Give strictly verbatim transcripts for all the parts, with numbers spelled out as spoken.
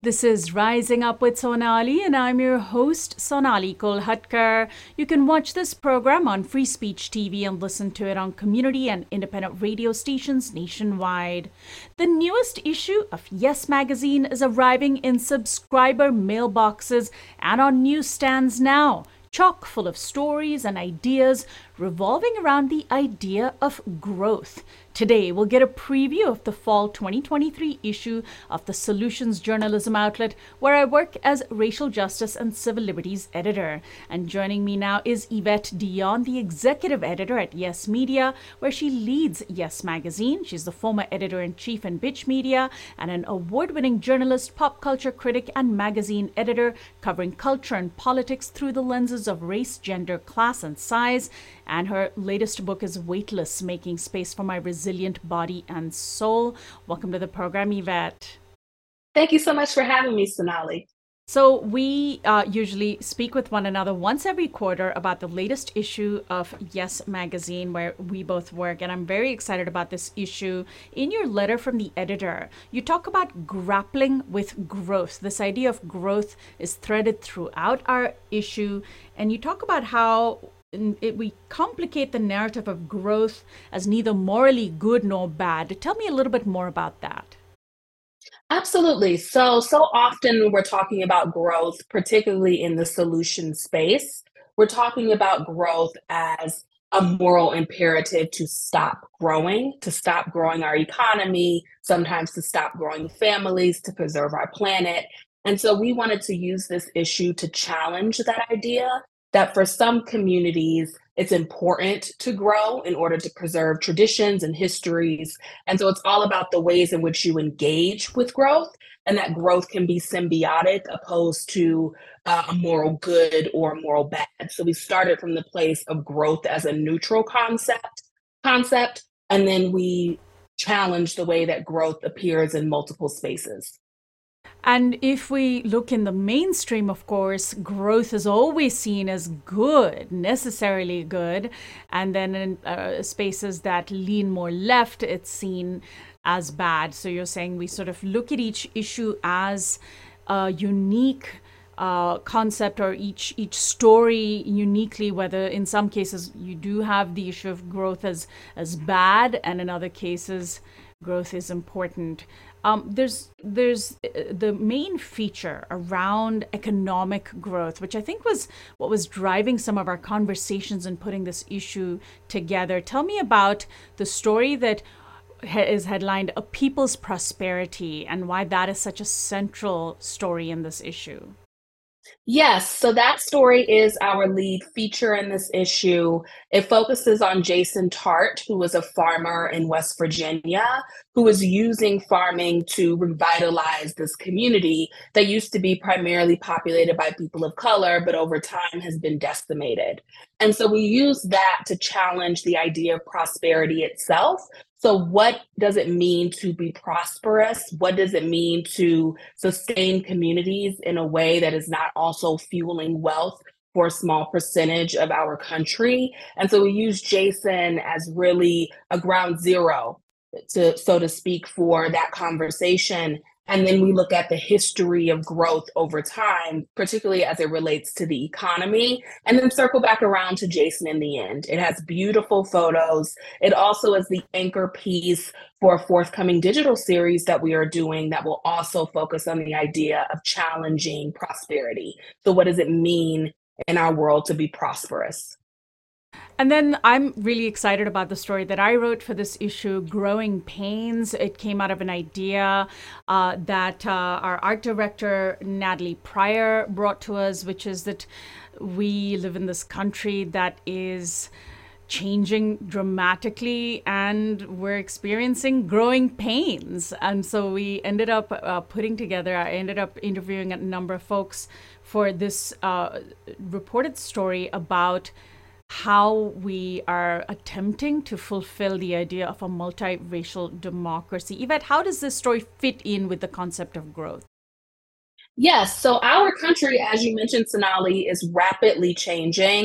This is Rising Up with Sonali, and I'm your host, Sonali Kolhatkar. You can watch this program on Free Speech T V and listen to it on community and independent radio stations nationwide. The newest issue of Yes Magazine is arriving in subscriber mailboxes and on newsstands now, chock full of stories and ideas revolving around the idea of growth. Today, we'll get a preview of the fall twenty twenty-three issue of the Solutions journalism outlet, where I work as racial justice and civil liberties editor. And joining me now is Yvette Dion, the executive editor at Yes Media, where she leads Yes Magazine. She's the former editor-in-chief in Bitch Media and an award-winning journalist, pop culture critic, and magazine editor, covering culture and politics through the lenses of race, gender, class, and size. And her latest book is Weightless, Making Space for My Resilient Body and Soul. Welcome to the program, Yvette. Thank you so much for having me, Sonali. So we uh, usually speak with one another once every quarter about the latest issue of Yes Magazine, where we both work. And I'm very excited about this issue. In your letter from the editor, you talk about grappling with growth. This idea of growth is threaded throughout our issue. And you talk about how It, we complicate the narrative of growth as neither morally good nor bad. Tell me a little bit more about that. Absolutely. So, so often we're talking about growth, particularly in the solution space. We're talking about growth as a moral imperative to stop growing, to stop growing our economy, sometimes to stop growing families, to preserve our planet. And so we wanted to use this issue to challenge that idea that for some communities, it's important to grow in order to preserve traditions and histories. And so it's all about the ways in which you engage with growth, and that growth can be symbiotic opposed to uh, a moral good or a moral bad. So we started from the place of growth as a neutral concept, concept, and then we challenge the way that growth appears in multiple spaces. And if we look in the mainstream, of course, growth is always seen as good, necessarily good. And then in uh, spaces that lean more left, it's seen as bad. So you're saying we sort of look at each issue as a unique uh, concept, or each each story uniquely, whether in some cases you do have the issue of growth as, as bad, and in other cases, growth is important. Um, there's there's the main feature around economic growth, which I think was what was driving some of our conversations and putting this issue together. Tell me about the story that is headlined "A People's Prosperity" and why that is such a central story in this issue. Yes, so that story is our lead feature in this issue. It focuses on Jason Tart, who was a farmer in West Virginia, who was using farming to revitalize this community that used to be primarily populated by people of color, but over time has been decimated. And so we use that to challenge the idea of prosperity itself. So what does it mean to be prosperous? What does it mean to sustain communities in a way that is not also fueling wealth for a small percentage of our country? And so we use Jason as really a ground zero, to, so to speak, for that conversation. And then we look at the history of growth over time, particularly as it relates to the economy, and then circle back around to Jason in the end. It has beautiful photos. It also is the anchor piece for a forthcoming digital series that we are doing that will also focus on the idea of challenging prosperity. So what does it mean in our world to be prosperous? And then I'm really excited about the story that I wrote for this issue, Growing Pains. It came out of an idea uh, that uh, our art director, Natalie Pryor, brought to us, which is that we live in this country that is changing dramatically, and we're experiencing growing pains. And so we ended up uh, putting together, I ended up interviewing a number of folks for this uh, reported story about how we are attempting to fulfill the idea of a multiracial democracy. Yvette, how does this story fit in with the concept of growth? Yes, so our country, as you mentioned, Sonali, is rapidly changing.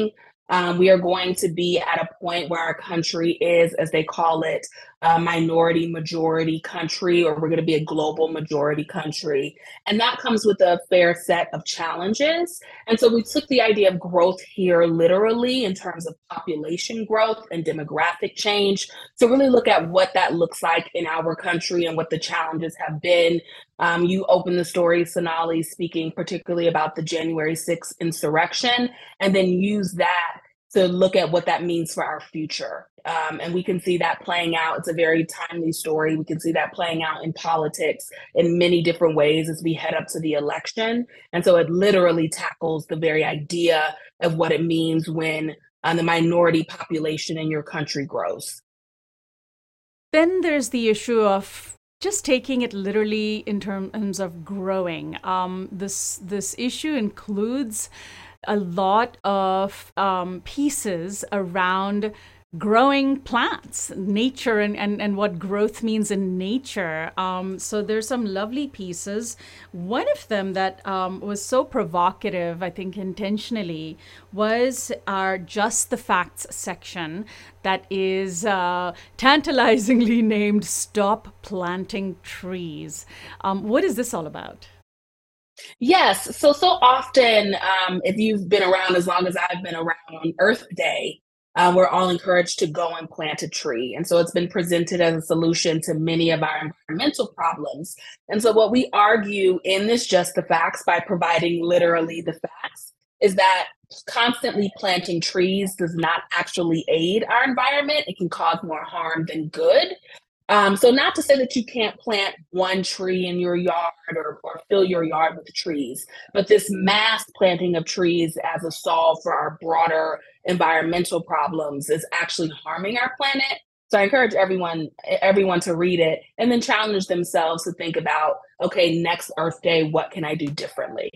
Um, we are going to be at a point where our country is, as they call it, a minority majority country, or we're going to be a global majority country. And that comes with a fair set of challenges. And so we took the idea of growth here literally in terms of population growth and demographic change to really look at what that looks like in our country and what the challenges have been. Um, you opened the story, Sonali, speaking particularly about the January sixth insurrection, and then use that to look at what that means for our future. Um, and we can see that playing out. It's a very timely story. We can see that playing out in politics in many different ways as we head up to the election. And so it literally tackles the very idea of what it means when uh, the minority population in your country grows. Then there's the issue of just taking it literally in terms of growing. Um, this this issue includes a lot of um, pieces around growing plants, nature, and, and, and what growth means in nature. Um, so there's some lovely pieces. One of them that um, was so provocative, I think intentionally, was our Just the Facts section that is uh, tantalizingly named Stop Planting Trees. Um, what is this all about? Yes. So, so often, um, if you've been around as long as I've been around on Earth Day, uh, we're all encouraged to go and plant a tree. And so it's been presented as a solution to many of our environmental problems. And so what we argue in this Just the Facts, by providing literally the facts, is that constantly planting trees does not actually aid our environment. It can cause more harm than good. Um, so not to say that you can't plant one tree in your yard or, or fill your yard with trees, but this mass planting of trees as a solve for our broader environmental problems is actually harming our planet. So I encourage everyone, everyone to read it and then challenge themselves to think about, okay, next Earth Day, what can I do differently?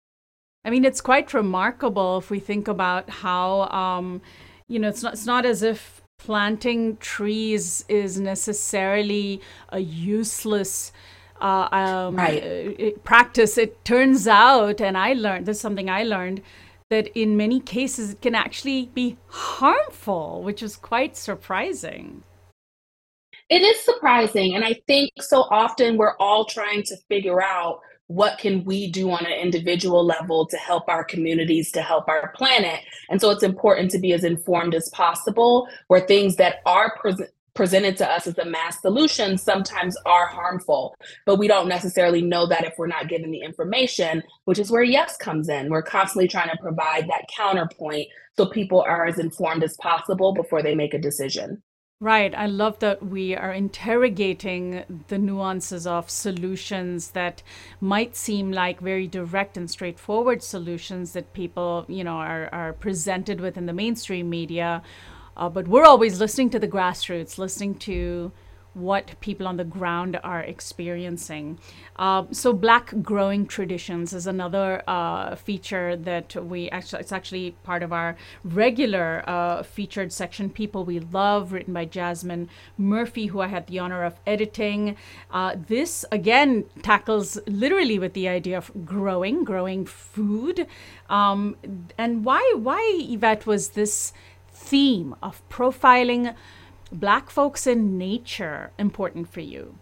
I mean, it's quite remarkable if we think about how, um, you know, it's not, it's not as if planting trees is necessarily a useless uh, um, Right. practice. It turns out, and I learned, this is something I learned, that in many cases it can actually be harmful, which is quite surprising. It is surprising. And I think so often we're all trying to figure out what can we do on an individual level to help our communities, to help our planet. And so it's important to be as informed as possible, where things that are pre- presented to us as a mass solution sometimes are harmful, but we don't necessarily know that if we're not given the information, which is where Yes comes in. We're constantly trying to provide that counterpoint so people are as informed as possible before they make a decision. Right. I love that we are interrogating the nuances of solutions that might seem like very direct and straightforward solutions that people, you know, are, are presented with in the mainstream media. Uh, but we're always listening to the grassroots, listening to what people on the ground are experiencing. Uh, so Black growing traditions is another uh, feature that we actually, it's actually part of our regular uh, featured section, People We Love, written by Jasmine Murphy, who I had the honor of editing. Uh, this, again, tackles literally with the idea of growing, growing food. Um, and why, why, Yvette, was this theme of profiling Black folks in nature important for you?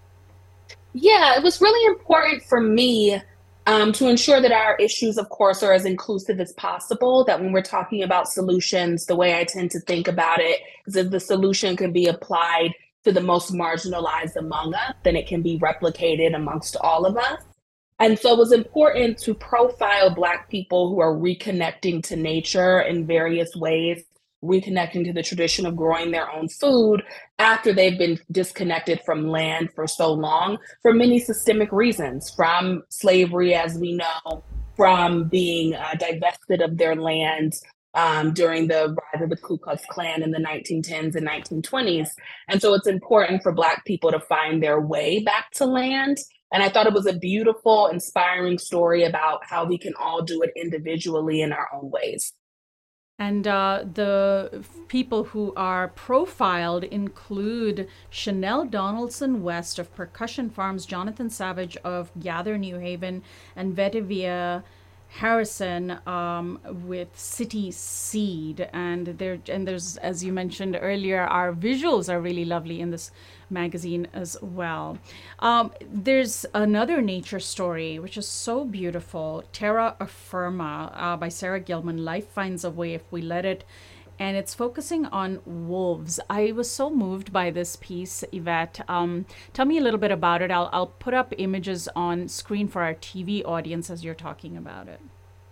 Yeah, it was really important for me um, to ensure that our issues, of course, are as inclusive as possible. That when we're talking about solutions, the way I tend to think about it is that the solution can be applied to the most marginalized among us, then it can be replicated amongst all of us. And so it was important to profile Black people who are reconnecting to nature in various ways, reconnecting to the tradition of growing their own food after they've been disconnected from land for so long for many systemic reasons, from slavery, as we know, from being uh, divested of their land um, during the rise of the Ku Klux Klan in the nineteen tens and nineteen twenties. And so it's important for Black people to find their way back to land. And I thought it was a beautiful, inspiring story about how we can all do it individually in our own ways. And uh, the f- people who are profiled include Chanel Donaldson West of Percussion Farms, Jonathan Savage of Gather New Haven, and Vedivia Harrison um, with City Seed, and there and there's, as you mentioned earlier, our visuals are really lovely in this magazine as well. Um, there's another nature story which is so beautiful, Terra Firma uh, by Sarah Gilman. Life finds a way if we let it. And it's focusing on wolves. I was so moved by this piece, Yvette. Um, tell me a little bit about it. I'll, I'll put up images on screen for our T V audience as you're talking about it.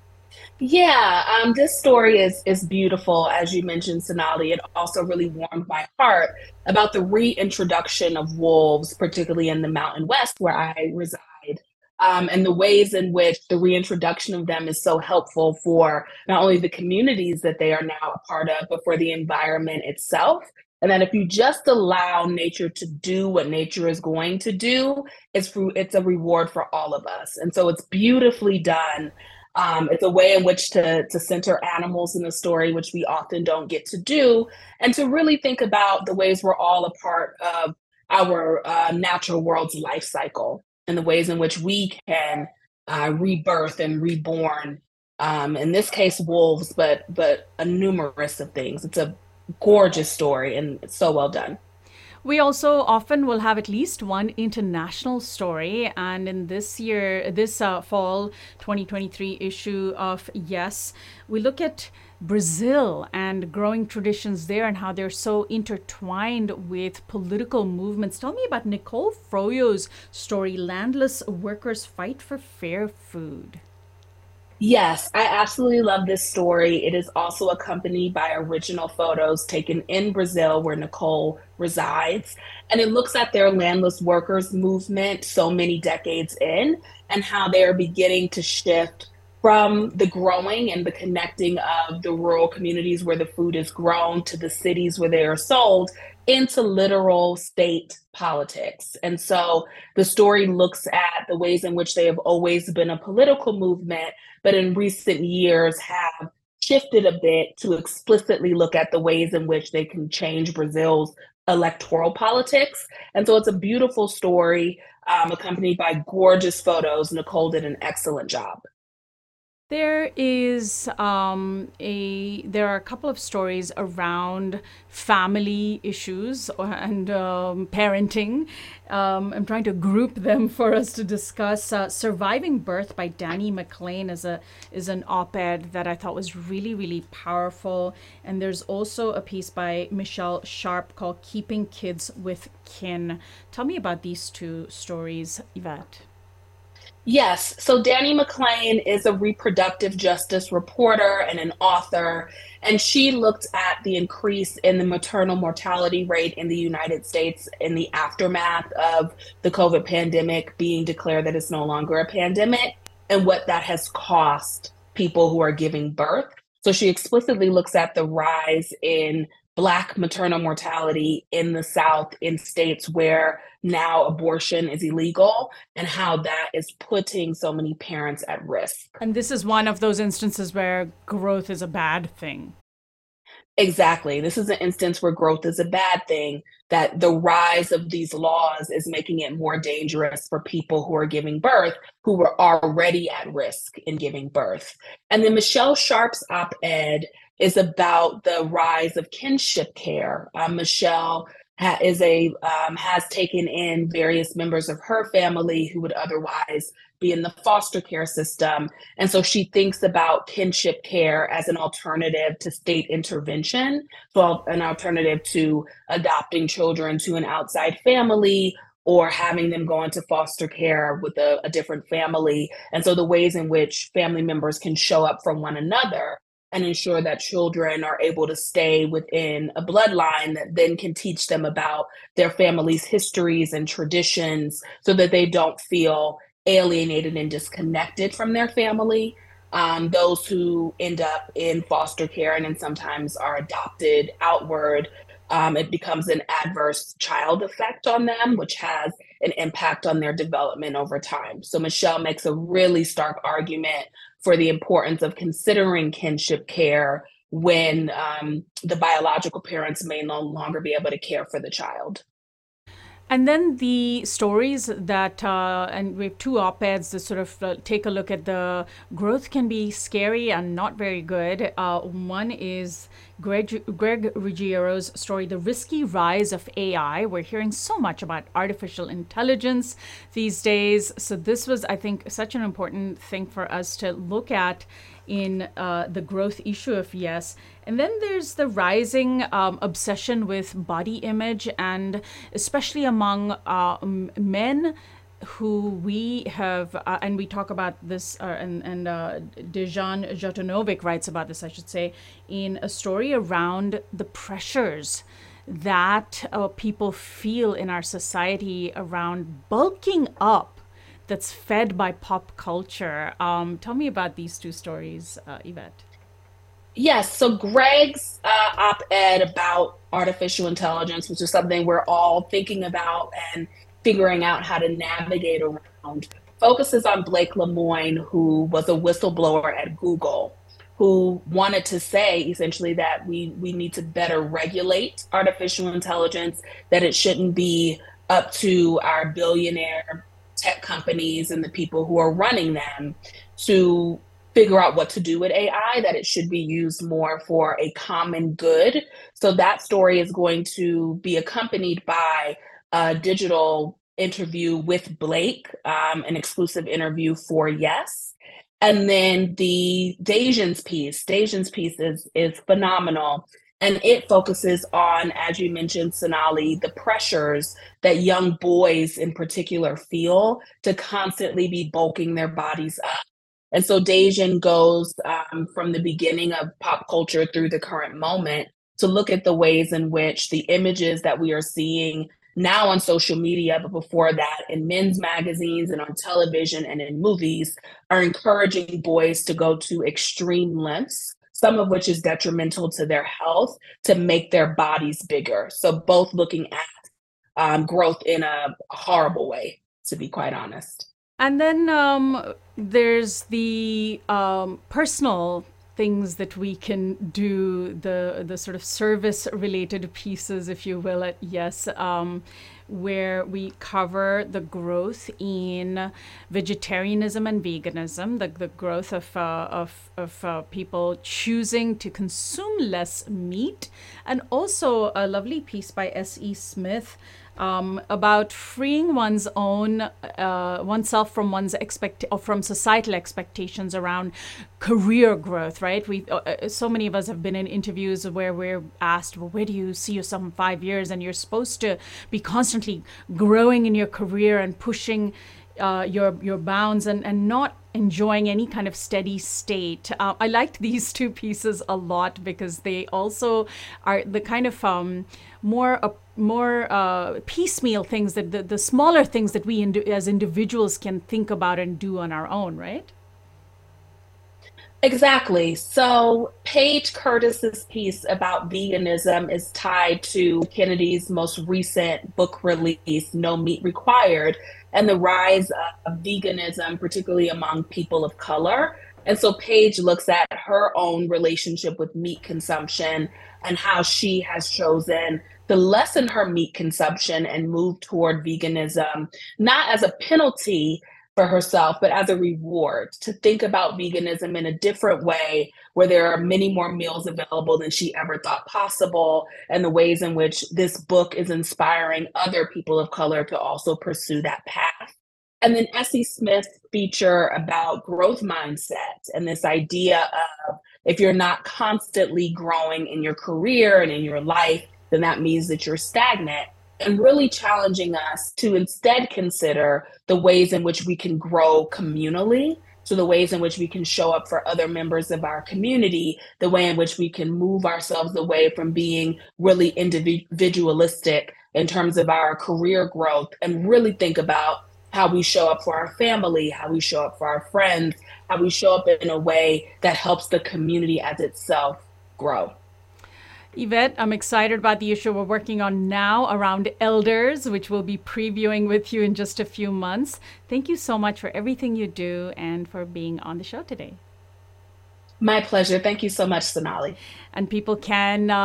Yeah, um, this story is is beautiful, as you mentioned, Sonali. It also really warmed my heart about the reintroduction of wolves, particularly in the Mountain West, where I reside, um, and the ways in which the reintroduction of them is so helpful for not only the communities that they are now a part of, but for the environment itself. And that if you just allow nature to do what nature is going to do, it's fu- it's a reward for all of us. And so it's beautifully done. Um, it's a way in which to to center animals in the story, which we often don't get to do, and to really think about the ways we're all a part of our uh, natural world's life cycle, and the ways in which we can uh, rebirth and reborn. Um, in this case, wolves, but but a numerous of things. It's a gorgeous story, and it's so well done. We also often will have at least one international story. And in this year, this uh, fall twenty twenty-three issue of Yes, we look at Brazil and growing traditions there and how they're so intertwined with political movements. Tell me about Nicole Froyo's story, Landless Workers Fight for Fair Food. Yes, I absolutely love this story. It is also accompanied by original photos taken in Brazil, where Nicole resides. And it looks at their landless workers movement so many decades in, and how they are beginning to shift from the growing and the connecting of the rural communities where the food is grown to the cities where they are sold into literal state politics. And so the story looks at the ways in which they have always been a political movement, but in recent years have shifted a bit to explicitly look at the ways in which they can change Brazil's electoral politics. And so it's a beautiful story, um, accompanied by gorgeous photos. Nicole did an excellent job. There is um, a there are a couple of stories around family issues and um, parenting. Um, I'm trying to group them for us to discuss. Uh, Surviving Birth by Danny McLean is a is an op-ed that I thought was really really powerful. And there's also a piece by Michelle Sharp called Keeping Kids with Kin. Tell me about these two stories, Yvette. Yes. So Danny McLean is a reproductive justice reporter and an author, and she looked at the increase in the maternal mortality rate in the United States in the aftermath of the COVID pandemic being declared that it's no longer a pandemic, and what that has cost people who are giving birth. So she explicitly looks at the rise in Black maternal mortality in the South, in states where now abortion is illegal, and how that is putting so many parents at risk. And this is one of those instances where growth is a bad thing. Exactly. This is an instance where growth is a bad thing, that the rise of these laws is making it more dangerous for people who are giving birth, who were already at risk in giving birth. And then Michelle Sharp's op ed is about the rise of kinship care. Um, Michelle ha- is a um, has taken in various members of her family who would otherwise be in the foster care system. And so she thinks about kinship care as an alternative to state intervention, so an alternative to adopting children to an outside family or having them go into foster care with a, a different family. And so the ways in which family members can show up for one another and ensure that children are able to stay within a bloodline that then can teach them about their family's histories and traditions so that they don't feel alienated and disconnected from their family. Um, those who end up in foster care and then sometimes are adopted outward, um, it becomes an adverse child effect on them, which has an impact on their development over time. So Michelle makes a really stark argument for the importance of considering kinship care when um, the biological parents may no longer be able to care for the child. And then the stories that, uh, and we have two op-eds that sort of uh, take a look at the growth can be scary and not very good. Uh, one is Greg, Greg Ruggiero's story, The Risky Rise of A I. We're hearing so much about artificial intelligence these days. So this was, I think, such an important thing for us to look at in uh, the growth issue of Yes. And then there's the rising um, obsession with body image, and especially among uh, men who we have, uh, and we talk about this, uh, and, and uh, Dejan Jotanovic writes about this, I should say, in a story around the pressures that uh, people feel in our society around bulking up, that's fed by pop culture. Um, tell me about these two stories, uh, Yvette. Yes, so Greg's uh, op-ed about artificial intelligence, which is something we're all thinking about and figuring out how to navigate around, focuses on Blake Lemoine, who was a whistleblower at Google, who wanted to say essentially that we, we need to better regulate artificial intelligence, that it shouldn't be up to our billionaire tech companies and the people who are running them to figure out what to do with A I, that it should be used more for a common good. So that story is going to be accompanied by a digital interview with Blake, um, an exclusive interview for Yes. And then the Dejan's piece, Dejan's piece is, is phenomenal. And it focuses on, as you mentioned, Sonali, the pressures that young boys in particular feel to constantly be bulking their bodies up. And so Dejan goes um, from the beginning of pop culture through the current moment to look at the ways in which the images that we are seeing now on social media, but before that in men's magazines and on television and in movies, are encouraging boys to go to extreme lengths, some of which is detrimental to their health, to make their bodies bigger. So both looking at um, growth in a horrible way, to be quite honest. And then um, there's the um, personal things that we can do, the the sort of service related pieces, if you will, at Yes, um, where we cover the growth in vegetarianism and veganism, the, the growth of, uh, of, of uh, people choosing to consume less meat, and also a lovely piece by S E Smith Um, about freeing one's own uh, oneself from one's expect or from societal expectations around career growth. Right? We uh, so many of us have been in interviews where we're asked, "Well, where do you see yourself in five years?" And you're supposed to be constantly growing in your career and pushing uh, your your bounds, and and not enjoying any kind of steady state. Uh, I liked these two pieces a lot because they also are the kind of um, more uh, more uh, piecemeal things, that the, the smaller things that we ind- as individuals can think about and do on our own, right? Exactly. So Paige Curtis's piece about veganism is tied to Kennedy's most recent book release, No Meat Required, and the rise of veganism, particularly among people of color. And so Paige looks at her own relationship with meat consumption and how she has chosen to lessen her meat consumption and move toward veganism, not as a penalty for herself, but as a reward, to think about veganism in a different way, where there are many more meals available than she ever thought possible, and the ways in which this book is inspiring other people of color to also pursue that path. And then S E Smith's feature about growth mindset and this idea of, if you're not constantly growing in your career and in your life, then that means that you're stagnant, and really challenging us to instead consider the ways in which we can grow communally, so the ways in which we can show up for other members of our community, the way in which we can move ourselves away from being really individualistic in terms of our career growth, and really think about how we show up for our family, how we show up for our friends, how we show up in a way that helps the community as itself grow. Yvette, I'm excited about the issue we're working on now around elders, which we'll be previewing with you in just a few months. Thank you so much for everything you do and for being on the show today. My pleasure. Thank you so much, Sonali. And people can uh,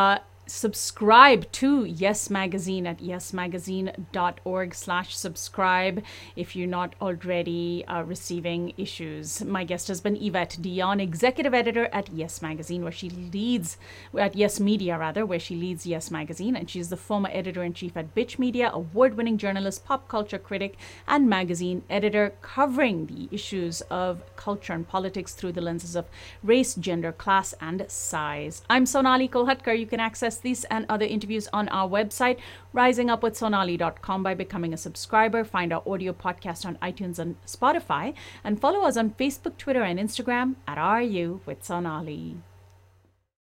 subscribe to Yes Magazine at yesmagazine.org slash subscribe if you're not already uh, receiving issues. My guest has been Yvette Dion, executive editor at Yes Magazine, where she leads, at Yes Media rather, where she leads Yes Magazine, and she's the former editor-in-chief at Bitch Media, award-winning journalist, pop culture critic, and magazine editor, covering the issues of culture and politics through the lenses of race, gender, class, and size. I'm Sonali Kolhatkar. You can access these and other interviews on our website, rising up with sonali dot com, by becoming a subscriber. Find our audio podcast on iTunes and Spotify, and follow us on Facebook, Twitter, and Instagram at R U with Sonali.